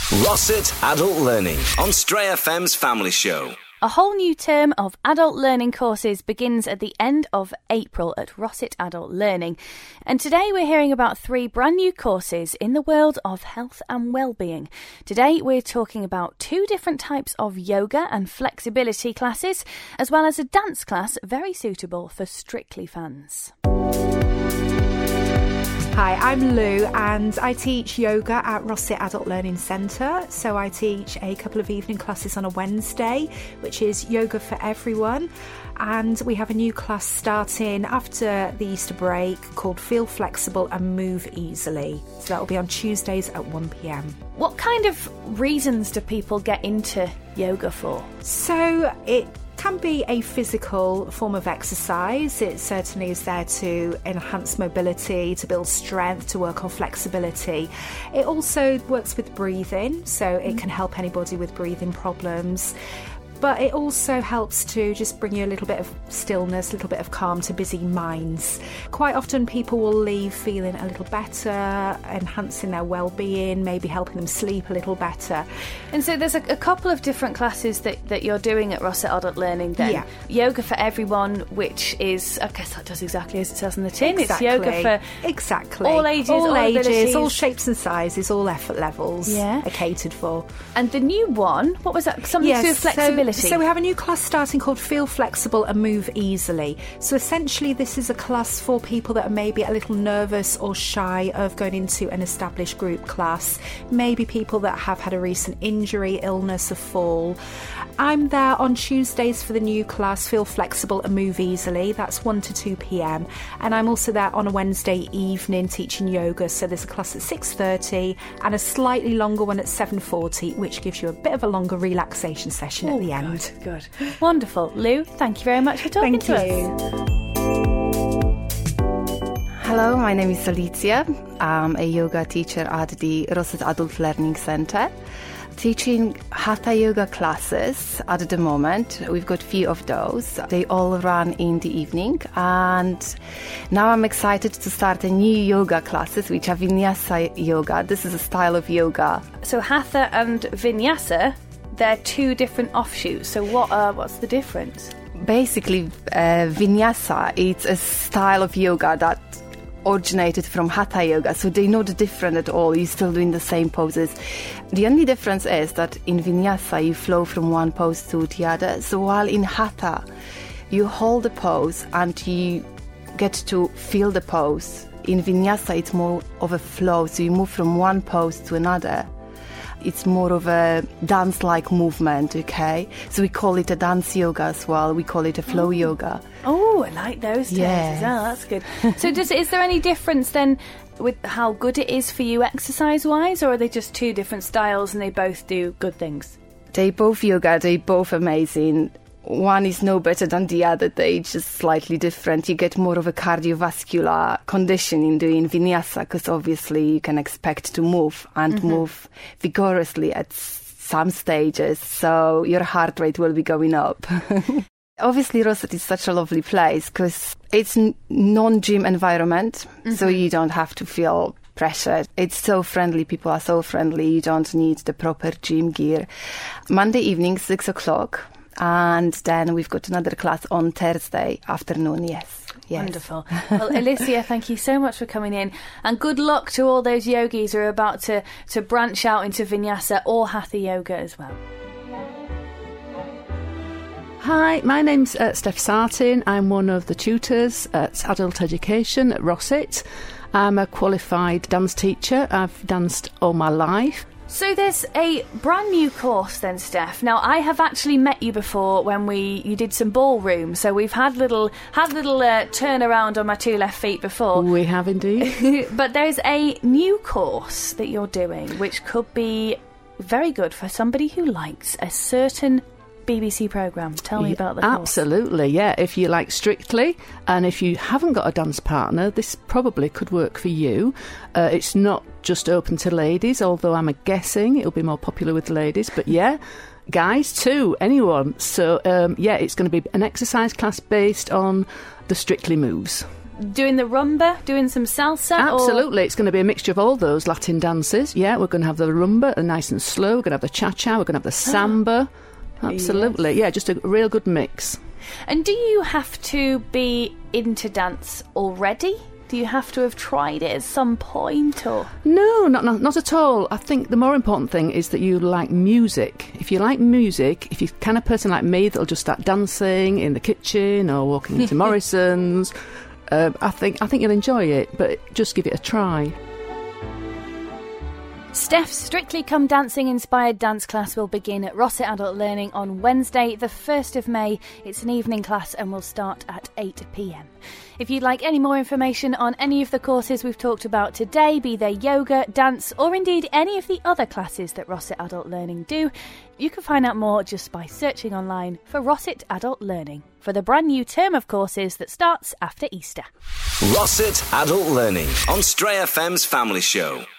Rossett Adult Learning on Stray FM's Family Show. A whole new term of adult learning courses begins at the end of April at Rossett Adult Learning. And today we're hearing about 3 brand new courses in the world of health and well-being. Today we're talking about 2 different types of yoga and flexibility classes, as well as a dance class very suitable for Strictly fans. Hi, I'm Lou and I teach yoga at Rossett Adult Learning Centre. So I teach a couple of evening classes on a Wednesday, which is Yoga for Everyone. And we have a new class starting after the Easter break called Feel Flexible and Move Easily. So that will be on Tuesdays at 1 p.m. What kind of reasons do people get into yoga for? So it can be a physical form of exercise. It certainly is there to enhance mobility, to build strength, to work on flexibility. It also works with breathing, so it can help anybody with breathing problems. But it also helps to just bring you a little bit of stillness, a little bit of calm to busy minds. Quite often people will leave feeling a little better, enhancing their well-being, maybe helping them sleep a little better. And so there's a couple of different classes that you're doing at Rossett Adult Learning then. Yeah. Yoga for Everyone, which is, I guess that does exactly as it says on the tin. Exactly. It's yoga for all ages, all abilities. All shapes and sizes, all effort levels are catered for. And the new one, what was that? Something to do with flexibility? So we have a new class starting called Feel Flexible and Move Easily. So essentially this is a class for people that are maybe a little nervous or shy of going into an established group class. Maybe people that have had a recent injury, illness, a fall. I'm there on Tuesdays for the new class Feel Flexible and Move Easily. That's 1 to 2 p.m. And I'm also there on a Wednesday evening teaching yoga. So there's a class at 6:30 and a slightly longer one at 7:40, which gives you a bit of a longer relaxation session at the end. Good. Wonderful. Lou, thank you very much for talking to us. Hello, my name is Alicia. I'm a yoga teacher at the Rossett Adult Learning Centre. Teaching Hatha yoga classes at the moment. We've got a few of those. They all run in the evening. And now I'm excited to start a new yoga classes, which are Vinyasa yoga. This is a style of yoga. So Hatha and Vinyasa, they're 2 different offshoots. So what's the difference? Basically, Vinyasa, it's a style of yoga that originated from Hatha yoga, so they're not different at all. You're still doing the same poses. The only difference is that in Vinyasa you flow from one pose to the other. So while in Hatha you hold the pose and you get to feel the pose, in Vinyasa it's more of a flow, so you move from one pose to another. It's more of a dance-like movement, okay? So we call it a dance yoga as well. We call it a flow yoga. Oh, I like those terms. Yes. Oh, that's good. So is there any difference then with how good it is for you exercise-wise, or are they just 2 different styles and they both do good things? They both yoga, they both amazing. One is no better than the other, they're just slightly different. You get more of a cardiovascular condition in doing Vinyasa because obviously you can expect to move and move vigorously at some stages, so your heart rate will be going up. Obviously Rossett is such a lovely place because it's non-gym environment, so you don't have to feel pressure. It's so friendly, people are so friendly, you don't need the proper gym gear. Monday evening, 6 o'clock. And then we've got another class on Thursday afternoon, yes. Wonderful. Well, Alicia, thank you so much for coming in. And good luck to all those yogis who are about to branch out into Vinyasa or Hatha yoga as well. Hi, my name's Steph Sartin. I'm one of the tutors at Adult Education at Rossett. I'm a qualified dance teacher. I've danced all my life. So there's a brand new course then, Steph. Now, I have actually met you before when you did some ballroom, so we've had little turn around on my 2 left feet before. We have indeed. But there's a new course that you're doing, which could be very good for somebody who likes a certain BBC programme. Tell me about the course. Absolutely, yeah. If you like Strictly, and if you haven't got a dance partner, this probably could work for you. It's not just open to ladies, although I'm guessing it'll be more popular with ladies, but yeah, guys too, anyone. So, it's going to be an exercise class based on the Strictly moves. doing the rumba, doing some salsa? Absolutely. It's going to be a mixture of all those Latin dances. Yeah, we're going to have the rumba, nice and slow. We're going to have the cha-cha. We're going to have the samba. Absolutely. Yes. Yeah, just a real good mix. And do you have to be into dance already? Do you have to have tried it at some point, or...? No, not at all. I think the more important thing is that you like music. If you like music, if you're the kind of person like me that'll just start dancing in the kitchen or walking into Morrison's, I think you'll enjoy it, but just give it a try. Steph's Strictly Come Dancing inspired dance class will begin at Rossett Adult Learning on Wednesday, the 1st of May. It's an evening class and will start at 8 p.m. If you'd like any more information on any of the courses we've talked about today, be they yoga, dance, or indeed any of the other classes that Rossett Adult Learning do, you can find out more just by searching online for Rossett Adult Learning for the brand new term of courses that starts after Easter. Rossett Adult Learning on Stray FM's Family Show.